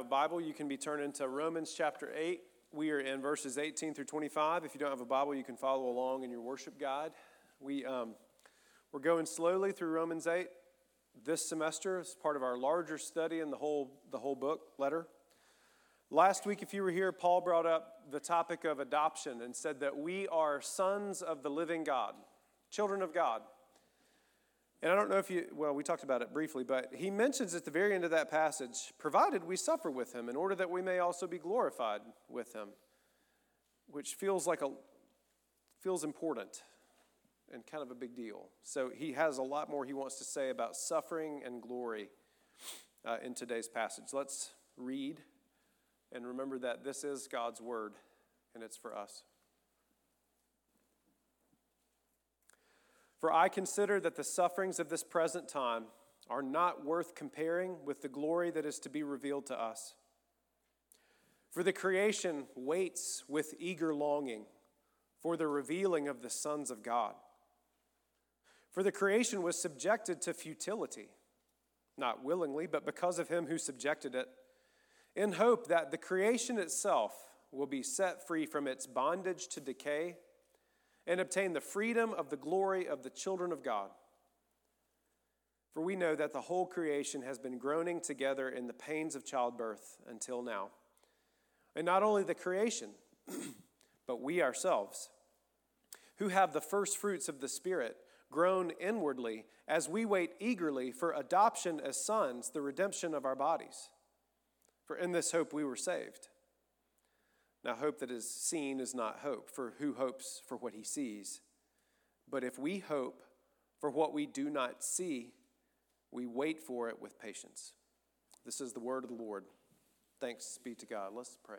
Bible, you can be turned into Romans chapter 8. We are in verses 18 through 25. If you don't have a Bible, you can follow along in your worship guide. We're going slowly through Romans 8 this semester as part of our larger study in the whole book, letter. Last week, if you were here, Paul brought up the topic of adoption and said that we are sons of the living God, children of God. And I don't know if we talked about it briefly, but he mentions at the very end of that passage, provided we suffer with him in order that we may also be glorified with him, which feels important and kind of a big deal. So he has a lot more he wants to say about suffering and glory in today's passage. Let's read and remember that this is God's word and it's for us. For I consider that the sufferings of this present time are not worth comparing with the glory that is to be revealed to us. For the creation waits with eager longing for the revealing of the sons of God. For the creation was subjected to futility, not willingly, but because of him who subjected it, in hope that the creation itself will be set free from its bondage to decay and obtain the freedom of the glory of the children of God. For we know that the whole creation has been groaning together in the pains of childbirth until now. And not only the creation, but we ourselves, who have the first fruits of the Spirit, groan inwardly as we wait eagerly for adoption as sons, the redemption of our bodies. For in this hope we were saved. Now, hope that is seen is not hope, for who hopes for what he sees? But if we hope for what we do not see, we wait for it with patience. This is the word of the Lord. Thanks be to God. Let's pray.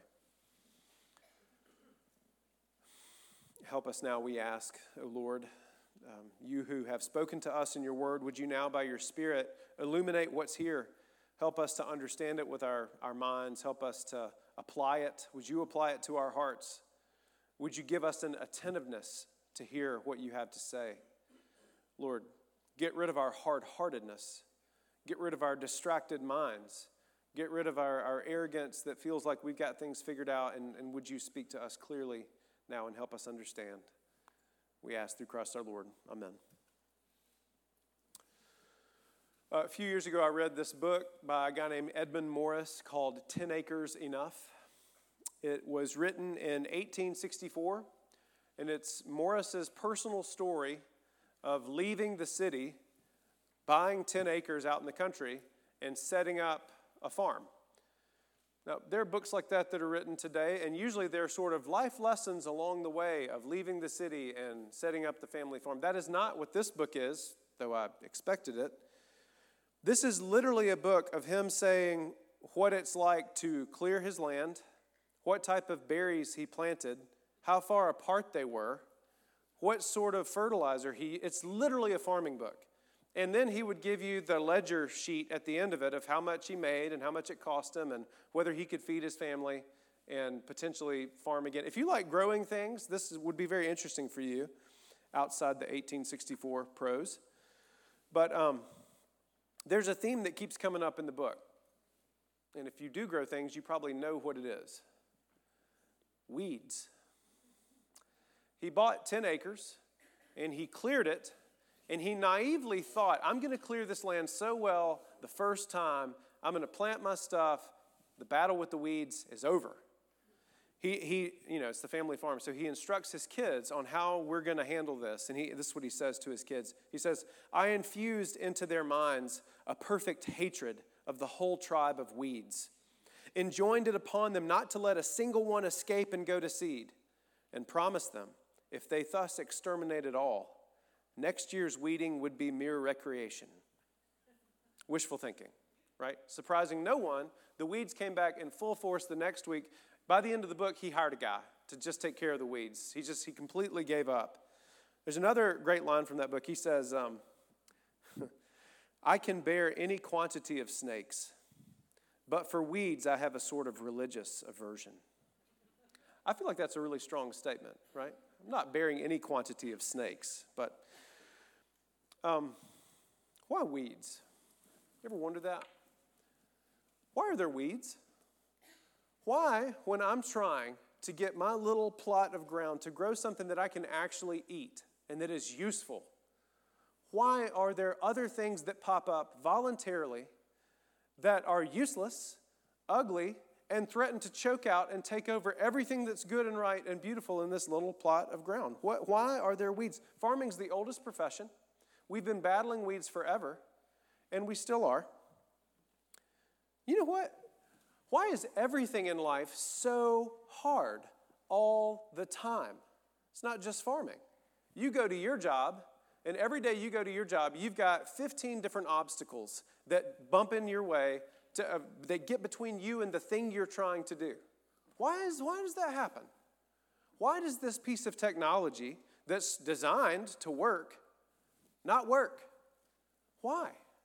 Help us now, we ask, O Lord, you who have spoken to us in your word, would you now by your Spirit illuminate what's here? Help us to understand it with our minds. Help us to apply it. Would you apply it to our hearts? Would you give us an attentiveness to hear what you have to say? Lord, get rid of our hard-heartedness. Get rid of our distracted minds. Get rid of our arrogance that feels like we've got things figured out. And would you speak to us clearly now and help us understand? We ask through Christ our Lord. Amen. A few years ago, I read this book by a guy named Edmund Morris called 10 Acres Enough. It was written in 1864, and it's Morris's personal story of leaving the city, buying 10 acres out in the country, and setting up a farm. Now, there are books like that are written today, and usually they're sort of life lessons along the way of leaving the city and setting up the family farm. That is not what this book is, though I expected it. This is literally a book of him saying what it's like to clear his land, what type of berries he planted, how far apart they were, what sort of fertilizer it's literally a farming book. And then he would give you the ledger sheet at the end of it of how much he made and how much it cost him and whether he could feed his family and potentially farm again. If you like growing things, this would be very interesting for you outside the 1864 prose. But there's a theme that keeps coming up in the book. And if you do grow things, you probably know what it is. Weeds. He bought 10 acres, and he cleared it, and he naively thought, I'm going to clear this land so well the first time, I'm going to plant my stuff, the battle with the weeds is over. It's the family farm, so he instructs his kids on how we're going to handle this. And this is what he says to his kids. He says, I infused into their minds a perfect hatred of the whole tribe of weeds, enjoined it upon them not to let a single one escape and go to seed, and promised them, if they thus exterminated all, next year's weeding would be mere recreation. Wishful thinking, right? Surprising no one, the weeds came back in full force the next week. By the end of the book, he hired a guy to just take care of the weeds. He completely gave up. There's another great line from that book. He says, I can bear any quantity of snakes, but for weeds I have a sort of religious aversion. I feel like that's a really strong statement, right? I'm not bearing any quantity of snakes, but why weeds? You ever wondered that? Why are there weeds? Why, when I'm trying to get my little plot of ground to grow something that I can actually eat and that is useful, why are there other things that pop up voluntarily that are useless, ugly, and threaten to choke out and take over everything that's good and right and beautiful in this little plot of ground? Why are there weeds? Farming's the oldest profession. We've been battling weeds forever, and we still are. You know what? Why is everything in life so hard all the time? It's not just farming. You go to your job, and every day you go to your job, you've got 15 different obstacles that bump in your way, that get between you and the thing you're trying to do. Why does that happen? Why does this piece of technology that's designed to work not work? Why?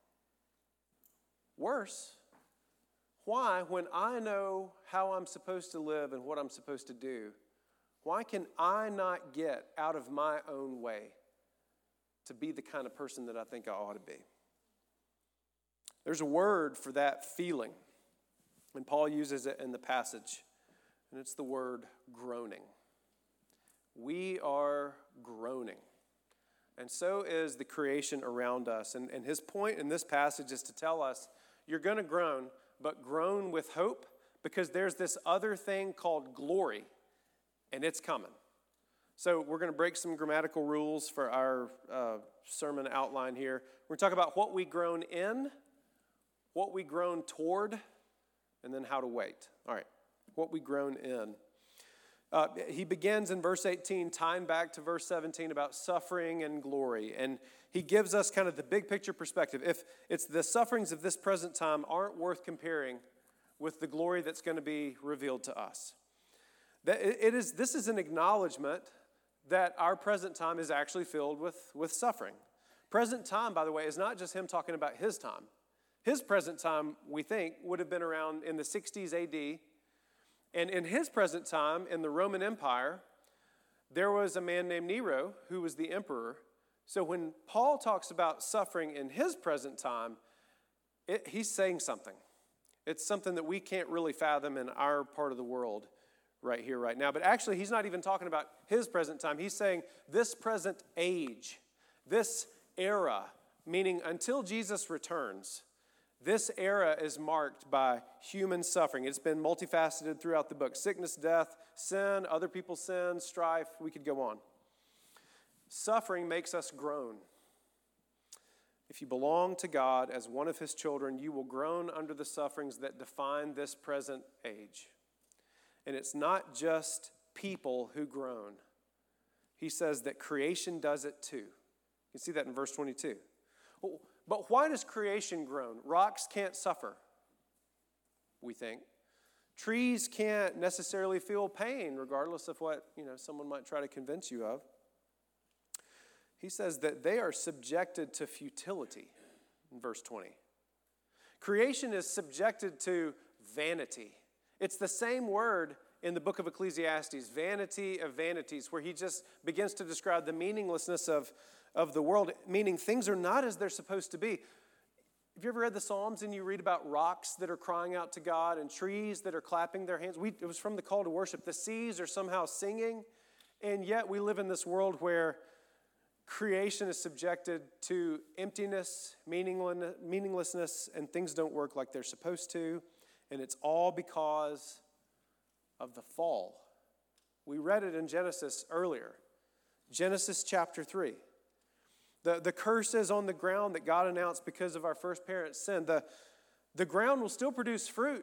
Worse, why, when I know how I'm supposed to live and what I'm supposed to do, why can I not get out of my own way to be the kind of person that I think I ought to be? There's a word for that feeling, and Paul uses it in the passage, and it's the word groaning. We are groaning, and so is the creation around us. And his point in this passage is to tell us, you're going to groan, but groan with hope, because there's this other thing called glory, and it's coming. So we're going to break some grammatical rules for our sermon outline here. We're going to talk about what we groan in, what we groan toward, and then how to wait. All right, what we groan in. He begins in verse 18, tying back to verse 17 about suffering and glory. And he gives us kind of the big picture perspective. If it's the sufferings of this present time aren't worth comparing with the glory that's going to be revealed to us. This is an acknowledgement that our present time is actually filled with suffering. Present time, by the way, is not just him talking about his time. His present time, we think, would have been around in the 60s AD. And in his present time, in the Roman Empire, there was a man named Nero who was the emperor. So when Paul talks about suffering in his present time, he's saying something. It's something that we can't really fathom in our part of the world right here, right now. But actually, he's not even talking about his present time. He's saying this present age, this era, meaning until Jesus returns, this era is marked by human suffering. It's been multifaceted throughout the book. Sickness, death, sin, other people's sin, strife. We could go on. Suffering makes us groan. If you belong to God as one of his children, you will groan under the sufferings that define this present age. And it's not just people who groan. He says that creation does it too. You can see that in verse 22. But why does creation groan? Rocks can't suffer, we think. Trees can't necessarily feel pain, regardless of what someone might try to convince you of. He says that they are subjected to futility in verse 20. Creation is subjected to vanity. It's the same word in the book of Ecclesiastes, vanity of vanities, where he just begins to describe the meaninglessness of the world, meaning things are not as they're supposed to be. Have you ever read the Psalms and you read about rocks that are crying out to God and trees that are clapping their hands? It was from the call to worship. The seas are somehow singing, and yet we live in this world where creation is subjected to emptiness, meaninglessness, and things don't work like they're supposed to, and it's all because of the fall. We read it in Genesis earlier, Genesis chapter 3. The curses on the ground that God announced because of our first parents' sin. The ground will still produce fruit,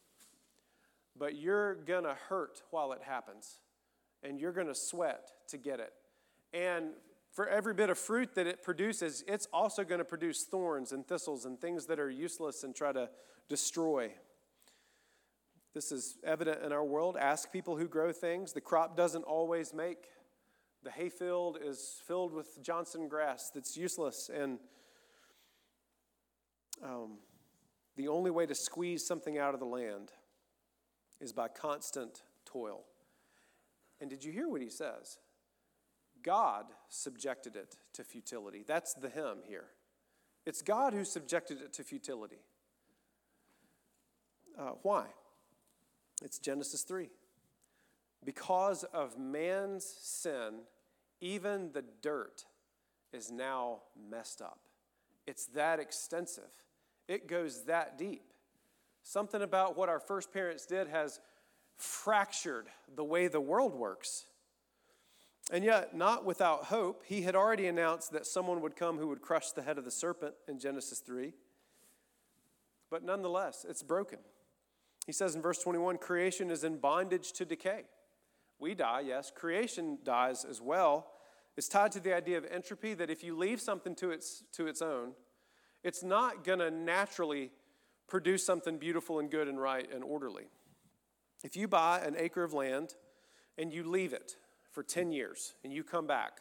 but you're going to hurt while it happens, and you're going to sweat to get it. And for every bit of fruit that it produces, it's also going to produce thorns and thistles and things that are useless and try to destroy. This is evident in our world. Ask people who grow things. The crop doesn't always make. The hayfield is filled with Johnson grass that's useless, and the only way to squeeze something out of the land is by constant toil. And did you hear what he says? God subjected it to futility. That's the him here. It's God who subjected it to futility. Why? It's Genesis 3. Because of man's sin, even the dirt is now messed up. It's that extensive. It goes that deep. Something about what our first parents did has fractured the way the world works. And yet, not without hope, he had already announced that someone would come who would crush the head of the serpent in Genesis 3. But nonetheless, it's broken. He says in verse 21, creation is in bondage to decay. We die, yes. Creation dies as well. It's tied to the idea of entropy, that if you leave something to its own, it's not going to naturally produce something beautiful and good and right and orderly. If you buy an acre of land and you leave it for 10 years and you come back,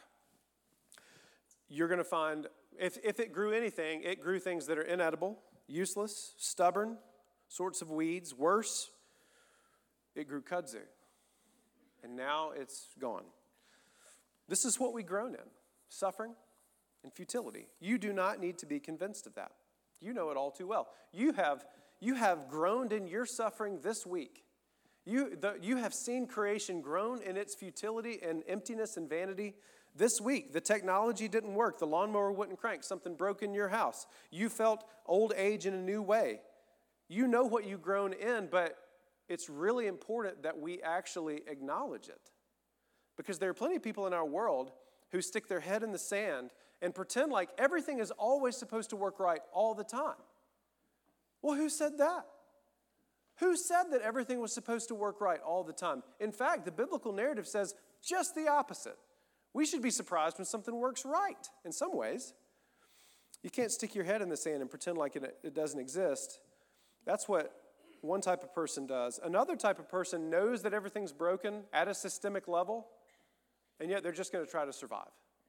you're going to find, if it grew anything, it grew things that are inedible, useless, stubborn, sorts of weeds. Worse, it grew kudzu. And now it's gone. This is what we groan in, suffering and futility. You do not need to be convinced of that. You know it all too well. You have groaned in your suffering this week. You have seen creation groan in its futility and emptiness and vanity this week. The technology didn't work. The lawnmower wouldn't crank. Something broke in your house. You felt old age in a new way. You know what you groan in, but it's really important that we actually acknowledge it. Because there are plenty of people in our world who stick their head in the sand and pretend like everything is always supposed to work right all the time. Well, who said that? Who said that everything was supposed to work right all the time? In fact, the biblical narrative says just the opposite. We should be surprised when something works right in some ways. You can't stick your head in the sand and pretend like it doesn't exist. That's what one type of person does. Another type of person knows that everything's broken at a systemic level, and yet they're just going to try to survive.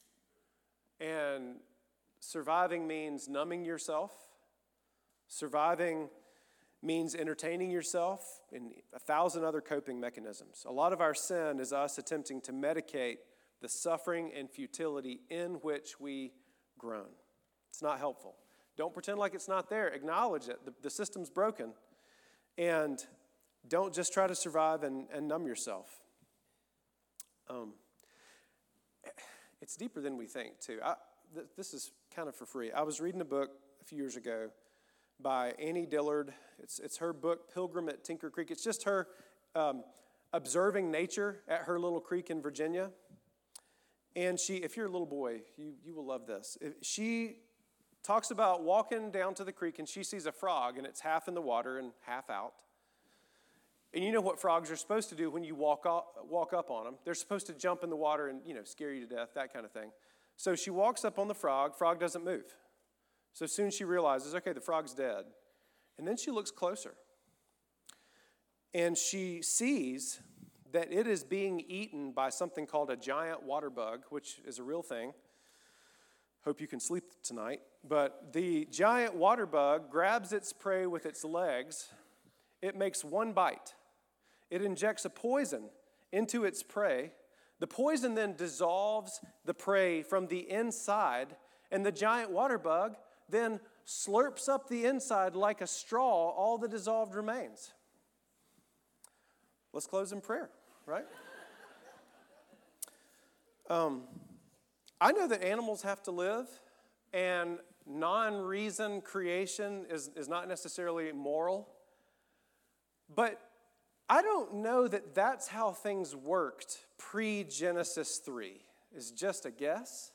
And surviving means numbing yourself. Surviving means entertaining yourself and 1,000 other coping mechanisms. A lot of our sin is us attempting to medicate the suffering and futility in which we groan. It's not helpful. Don't pretend like it's not there. Acknowledge it. The system's broken. And don't just try to survive and numb yourself. It's deeper than we think, too. This is kind of for free. I was reading a book a few years ago by Annie Dillard. It's her book, Pilgrim at Tinker Creek. It's just her observing nature at her little creek in Virginia. And if you're a little boy, you will love this. She talks about walking down to the creek, and she sees a frog, and it's half in the water and half out. And you know what frogs are supposed to do when you walk up on them. They're supposed to jump in the water and, scare you to death, that kind of thing. So she walks up on the frog. Frog doesn't move. So soon she realizes, okay, the frog's dead. And then she looks closer. And she sees that it is being eaten by something called a giant water bug, which is a real thing. Hope you can sleep tonight. But the giant water bug grabs its prey with its legs. It makes one bite. It injects a poison into its prey. The poison then dissolves the prey from the inside, and the giant water bug then slurps up the inside like a straw. All the dissolved remains. Let's close in prayer, right? I know that animals have to live, and non-reason creation is not necessarily moral. But I don't know that that's how things worked pre-Genesis 3. Is just a guess.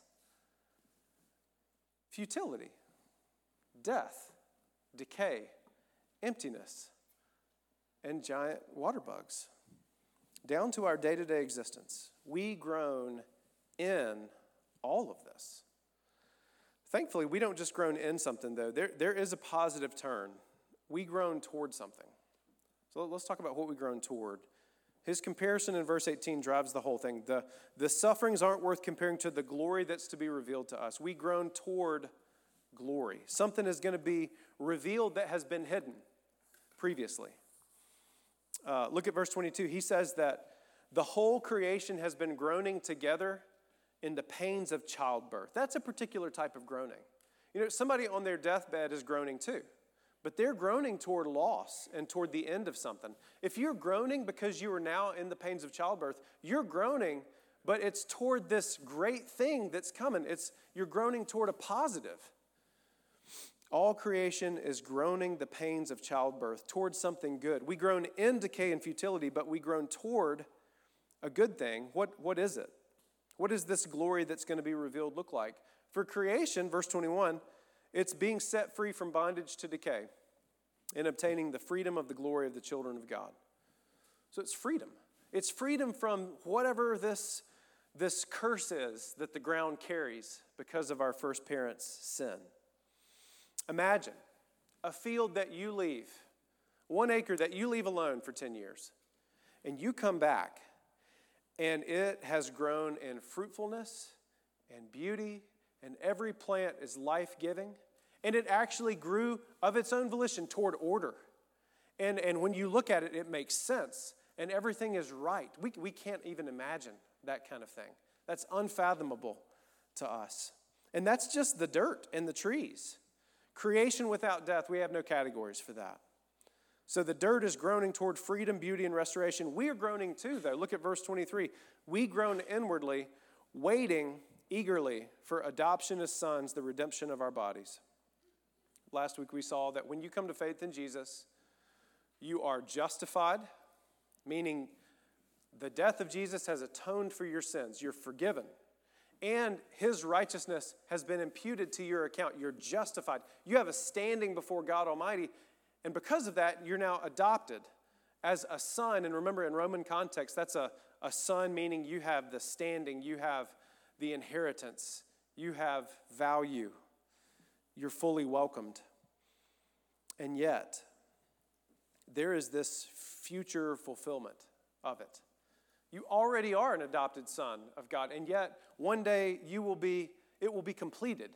Futility, death, decay, emptiness, and giant water bugs. Down to our day-to-day existence, we groan in all of this. Thankfully, we don't just groan in something, though. There is a positive turn. We groan toward something. So let's talk about what we groan toward. His comparison in verse 18 drives the whole thing. The sufferings aren't worth comparing to the glory that's to be revealed to us. We groan toward glory. Something is going to be revealed that has been hidden previously. Look at verse 22. He says that the whole creation has been groaning together in the pains of childbirth. That's a particular type of groaning. Somebody on their deathbed is groaning too. but they're groaning toward loss and toward the end of something. If you're groaning because you are now in the pains of childbirth, you're groaning, but it's toward this great thing that's coming. You're groaning toward a positive. All creation is groaning the pains of childbirth toward something good. We groan in decay and futility, but we groan toward a good thing. What is it? What does this glory that's going to be revealed look like? For creation, verse 21, it's being set free from bondage to decay and obtaining the freedom of the glory of the children of God. So it's freedom. It's freedom from whatever this curse is that the ground carries because of our first parents' sin. Imagine a field that you leave, 1 acre that you leave alone for 10 years, and you come back, and it has grown in fruitfulness and beauty, and every plant is life-giving, and it actually grew of its own volition toward order. And when you look at it, it makes sense, and everything is right. We can't even imagine that kind of thing. That's unfathomable to us. And that's just the dirt and the trees. Creation without death, we have no categories for that. So the dirt is groaning toward freedom, beauty, and restoration. We are groaning too, though. Look at verse 23. We groan inwardly, waiting eagerly for adoption as sons, the redemption of our bodies. Last week we saw that when you come to faith in Jesus, you are justified, meaning the death of Jesus has atoned for your sins. You're forgiven. And his righteousness has been imputed to your account. You're justified. You have a standing before God Almighty. And because of that, you're now adopted as a son. And remember, in Roman context, that's a son, meaning you have the standing, you have the inheritance, you have value. You're fully welcomed. And yet, there is this future fulfillment of it. You already are an adopted son of God, and yet one day it will be completed.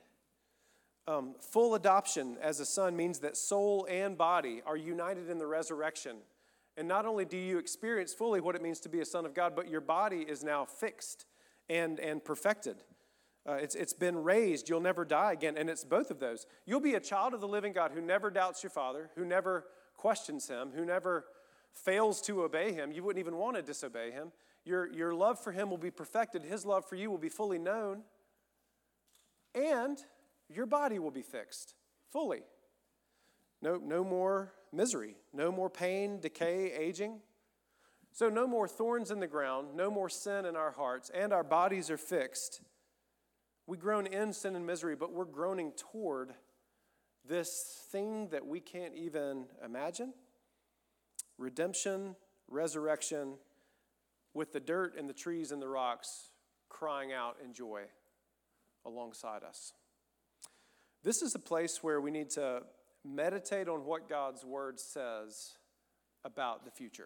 Full adoption as a son means that soul and body are united in the resurrection. And not only do you experience fully what it means to be a son of God, but your body is now fixed and perfected. It's been raised. You'll never die again, and it's both of those. You'll be a child of the living God who never doubts your Father, who never questions him, who never fails to obey him. You wouldn't even want to disobey him. Your love for him will be perfected. His love for you will be fully known. And your body will be fixed fully. No more misery. No more pain, decay, aging. So no more thorns in the ground. No more sin in our hearts. And our bodies are fixed. We groan in sin and misery, but we're groaning toward this thing that we can't even imagine. Redemption, resurrection, with the dirt and the trees and the rocks crying out in joy alongside us. This is a place where we need to meditate on what God's word says about the future.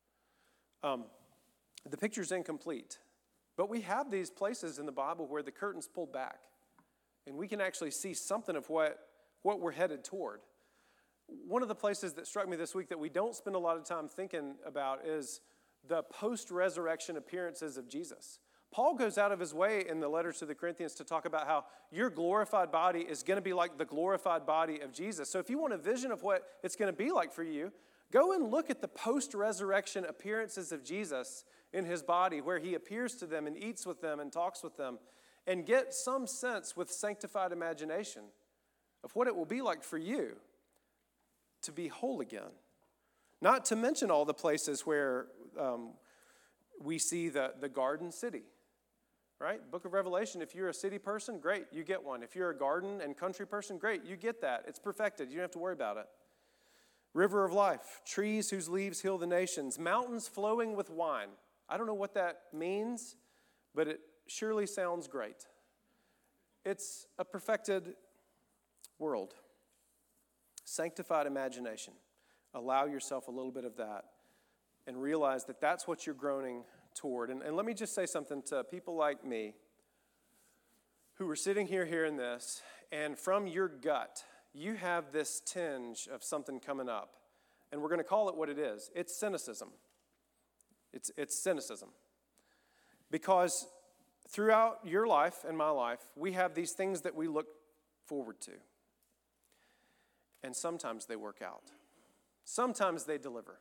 The picture's incomplete, but we have these places in the Bible where the curtain's pulled back, and we can actually see something of what we're headed toward. One of the places that struck me this week that we don't spend a lot of time thinking about is the post-resurrection appearances of Jesus. Paul goes out of his way in the letters to the Corinthians to talk about how your glorified body is going to be like the glorified body of Jesus. So if you want a vision of what it's going to be like for you, go and look at the post-resurrection appearances of Jesus in his body, where he appears to them and eats with them and talks with them, and get some sense with sanctified imagination of what it will be like for you to be whole again. Not to mention all the places where we see the garden city, right? Book of Revelation, if you're a city person, great, you get one. If you're a garden and country person, great, you get that. It's perfected. You don't have to worry about it. River of life, trees whose leaves heal the nations, mountains flowing with wine. I don't know what that means, but it surely sounds great. It's a perfected world. Sanctified imagination. Allow yourself a little bit of that and realize that that's what you're groaning toward. And let me just say something to people like me who are sitting here hearing this, and from your gut, you have this tinge of something coming up. And we're going to call it what it is. It's cynicism. It's cynicism. Because throughout your life and my life, we have these things that we look forward to. and sometimes they work out. Sometimes they deliver.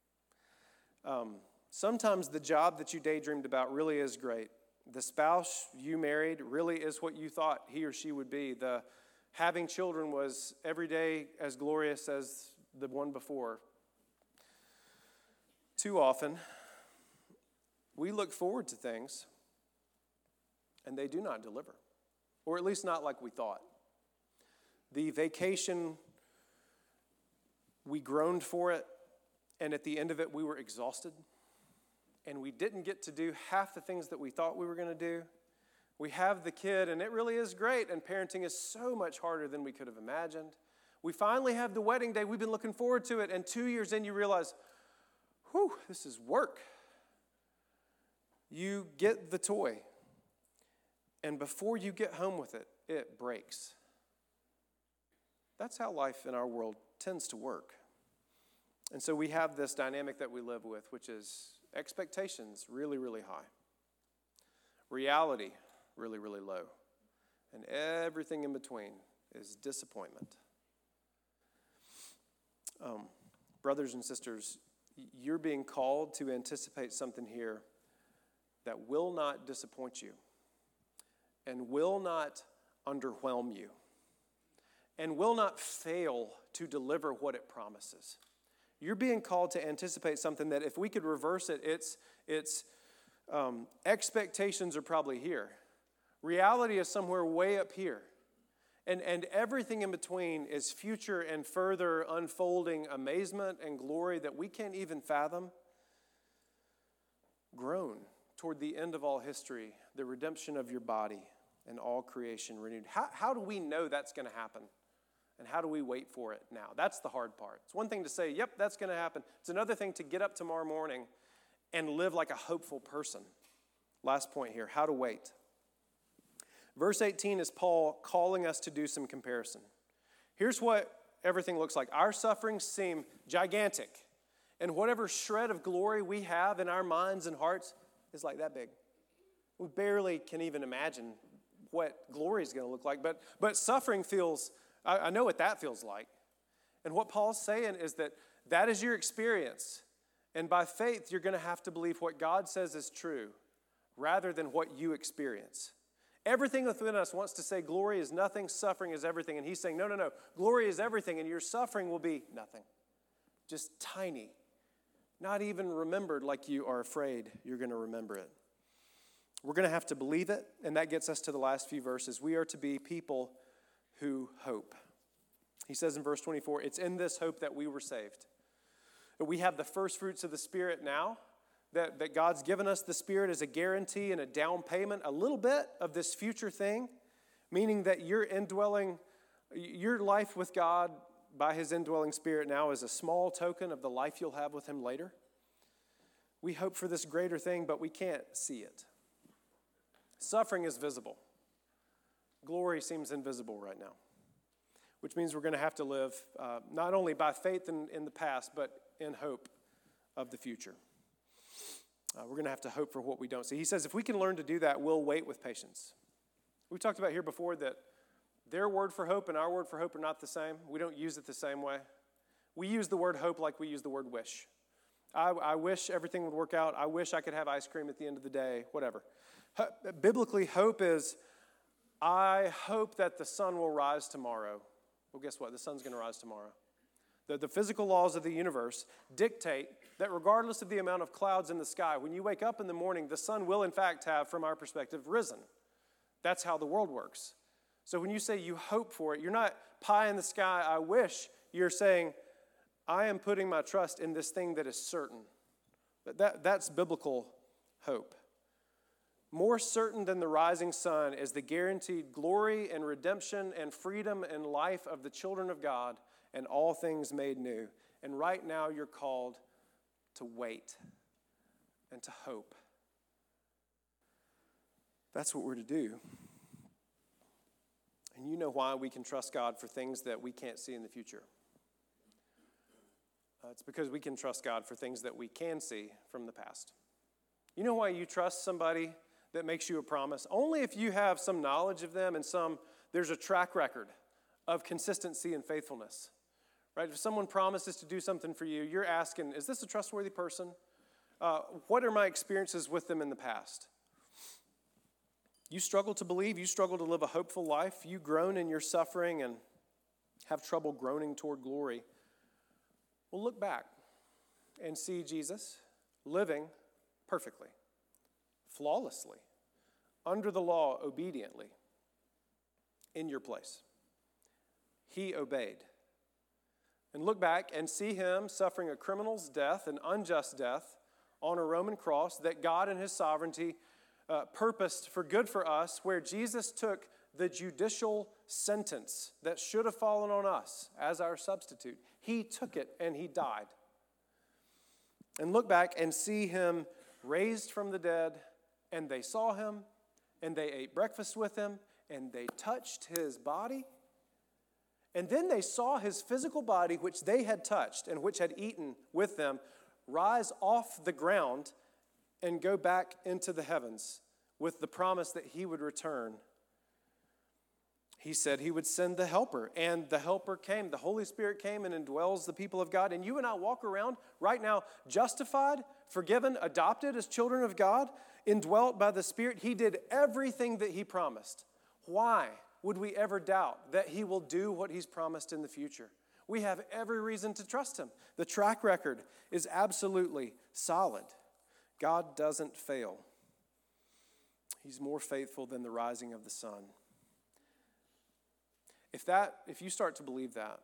Sometimes the job that you daydreamed about really is great. The spouse you married really is what you thought he or she would be. The having children was every day as glorious as the one before. Too often, we look forward to things, and they do not deliver, or at least not like we thought. The vacation, we groaned for it, and at the end of it, we were exhausted, and we didn't get to do half the things that we thought we were going to do. We have the kid, and it really is great, and parenting is so much harder than we could have imagined. We finally have the wedding day. We've been looking forward to it, and 2 years in, you realize, whew, this is work. You get the toy, and before you get home with it, it breaks. That's how life in our world tends to work. And so we have this dynamic that we live with, which is expectations really, really high. Reality really, really low. And everything in between is disappointment. Brothers and sisters, you're being called to anticipate something here that will not disappoint you and will not underwhelm you and will not fail to deliver what it promises. You're being called to anticipate something that if we could reverse it, its expectations are probably here. Reality is somewhere way up here. And everything in between is future and further unfolding amazement and glory that we can't even fathom. Grown toward the end of all history, the redemption of your body and all creation renewed. How do we know that's going to happen? And how do we wait for it now? That's the hard part. It's one thing to say, yep, that's going to happen. It's another thing to get up tomorrow morning and live like a hopeful person. Last point here, how to wait. Verse 18 is Paul calling us to do some comparison. Here's what everything looks like. Our sufferings seem gigantic, and whatever shred of glory we have in our minds and hearts is like that big. We barely can even imagine what glory is going to look like, but suffering feels, I know what that feels like. And what Paul's saying is that is your experience, and by faith you're going to have to believe what God says is true rather than what you experience. Everything within us wants to say glory is nothing, suffering is everything. And he's saying, no, glory is everything, and your suffering will be nothing. Just tiny. Not even remembered like you are afraid you're going to remember it. We're going to have to believe it, and that gets us to the last few verses. We are to be people who hope. He says in verse 24, it's in this hope that we were saved. That we have the first fruits of the Spirit now. That God's given us the Spirit as a guarantee and a down payment, a little bit of this future thing, meaning that your life with God by His indwelling Spirit now is a small token of the life you'll have with Him later. We hope for this greater thing, but we can't see it. Suffering is visible. Glory seems invisible right now, which means we're going to have to live not only by faith in the past, but in hope of the future. We're going to have to hope for what we don't see. He says if we can learn to do that, we'll wait with patience. We talked about here before that their word for hope and our word for hope are not the same. We don't use it the same way. We use the word hope like we use the word wish. I wish everything would work out. I wish I could have ice cream at the end of the day, whatever. Biblically, hope is, I hope that the sun will rise tomorrow. Well, guess what? The sun's going to rise tomorrow. The physical laws of the universe dictate that regardless of the amount of clouds in the sky, when you wake up in the morning, the sun will in fact have, from our perspective, risen. That's how the world works. So when you say you hope for it, you're not pie in the sky, I wish. You're saying, I am putting my trust in this thing that is certain. That's biblical hope. More certain than the rising sun is the guaranteed glory and redemption and freedom and life of the children of God and all things made new. And right now you're called to wait and to hope. That's what we're to do. And you know why we can trust God for things that we can't see in the future. It's because we can trust God for things that we can see from the past. You know why you trust somebody that makes you a promise? Only if you have some knowledge of them and there's a track record of consistency and faithfulness. right? If someone promises to do something for you, you're asking, is this a trustworthy person? What are my experiences with them in the past? You struggle to believe, you struggle to live a hopeful life, you groan in your suffering and have trouble groaning toward glory. Well, look back and see Jesus living perfectly, flawlessly, under the law, obediently, in your place. He obeyed. And look back and see him suffering a criminal's death, an unjust death, on a Roman cross that God in his sovereignty purposed for good for us, where Jesus took the judicial sentence that should have fallen on us as our substitute. He took it and he died. And look back and see him raised from the dead, and they saw him, and they ate breakfast with him, and they touched his body. And then they saw his physical body, which they had touched and which had eaten with them, rise off the ground and go back into the heavens with the promise that he would return. He said he would send the Helper, and the Helper came. The Holy Spirit came and indwells the people of God. And you and I walk around right now justified, forgiven, adopted as children of God, indwelt by the Spirit. He did everything that he promised. Why would we ever doubt that he will do what he's promised in the future? We have every reason to trust him. The track record is absolutely solid. God doesn't fail. He's more faithful than the rising of the sun. If you start to believe that,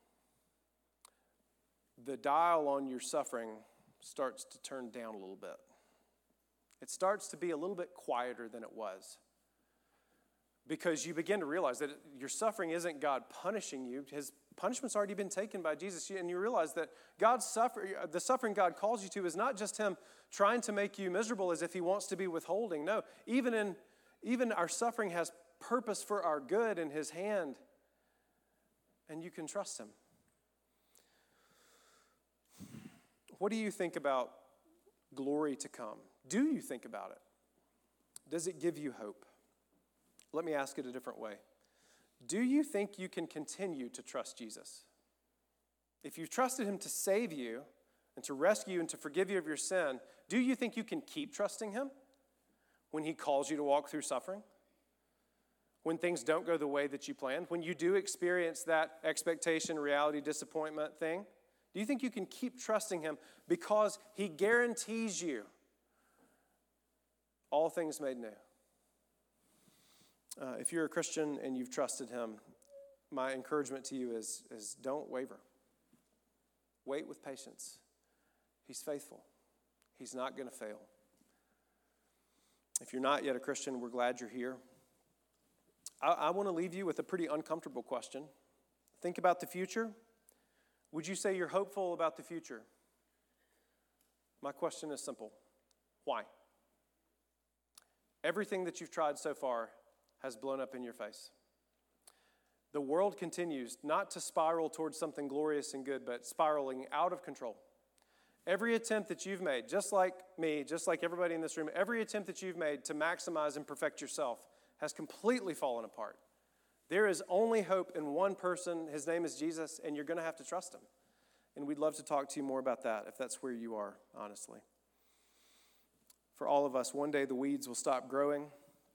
the dial on your suffering starts to turn down a little bit. It starts to be a little bit quieter than it was. Because you begin to realize that your suffering isn't God punishing you. His punishment's already been taken by Jesus. And you realize that the suffering God calls you to is not just him trying to make you miserable as if he wants to be withholding. No, even our suffering has purpose for our good in his hand. And you can trust him. What do you think about glory to come? Do you think about it? Does it give you hope? Let me ask it a different way. Do you think you can continue to trust Jesus? If you've trusted him to save you and to rescue you and to forgive you of your sin, do you think you can keep trusting him when he calls you to walk through suffering? When things don't go the way that you planned? When you do experience that expectation, reality, disappointment thing? Do you think you can keep trusting him because he guarantees you all things made new? If you're a Christian and you've trusted him, my encouragement to you is don't waver. Wait with patience. He's faithful. He's not going to fail. If you're not yet a Christian, we're glad you're here. I want to leave you with a pretty uncomfortable question. Think about the future. Would you say you're hopeful about the future? My question is simple. Why? Everything that you've tried so far has blown up in your face. The world continues not to spiral towards something glorious and good, but spiraling out of control. Every attempt that you've made, just like me, just like everybody in this room, every attempt that you've made to maximize and perfect yourself has completely fallen apart. There is only hope in one person. His name is Jesus, and you're going to have to trust him. And we'd love to talk to you more about that if that's where you are, honestly. For all of us, one day the weeds will stop growing.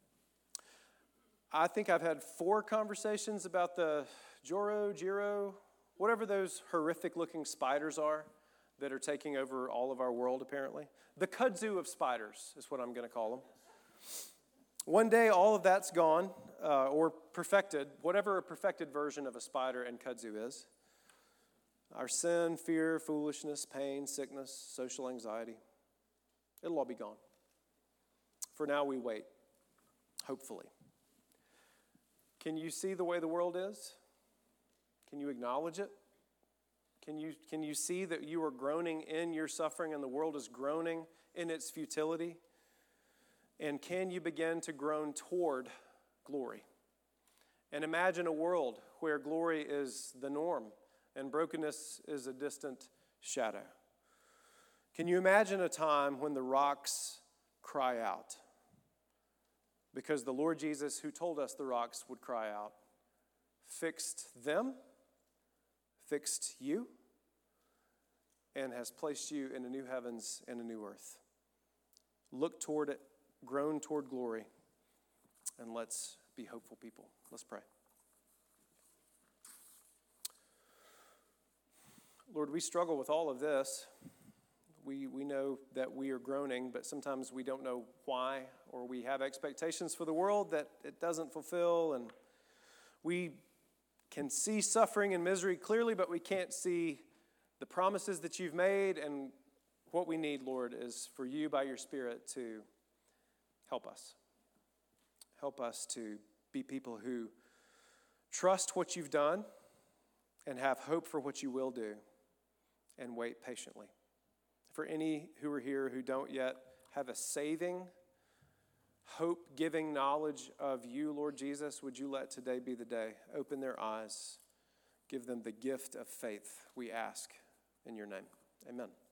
I think I've had 4 conversations about the Giro, whatever those horrific-looking spiders are that are taking over all of our world, apparently. The kudzu of spiders is what I'm going to call them. One day, all of that's gone, or perfected, whatever a perfected version of a spider and kudzu is. Our sin, fear, foolishness, pain, sickness, social anxiety, it'll all be gone. For now, we wait, hopefully. Can you see the way the world is? Can you acknowledge it? Can you see that you are groaning in your suffering and the world is groaning in its futility? And can you begin to groan toward glory? And imagine a world where glory is the norm and brokenness is a distant shadow. Can you imagine a time when the rocks cry out? Because the Lord Jesus, who told us the rocks would cry out, fixed them, fixed you and has placed you in a new heavens and a new earth. Look toward it, groan toward glory, and let's be hopeful people. Let's pray. Lord, we struggle with all of this. We know that we are groaning, but sometimes we don't know why, or we have expectations for the world that it doesn't fulfill, and we can see suffering and misery clearly, but we can't see the promises that you've made, and what we need, Lord, is for you by your Spirit to help us. Help us to be people who trust what you've done and have hope for what you will do and wait patiently. For any who are here who don't yet have a saving, hope-giving knowledge of you, Lord Jesus, would you let today be the day? Open their eyes. Give them the gift of faith, we ask in your name. Amen.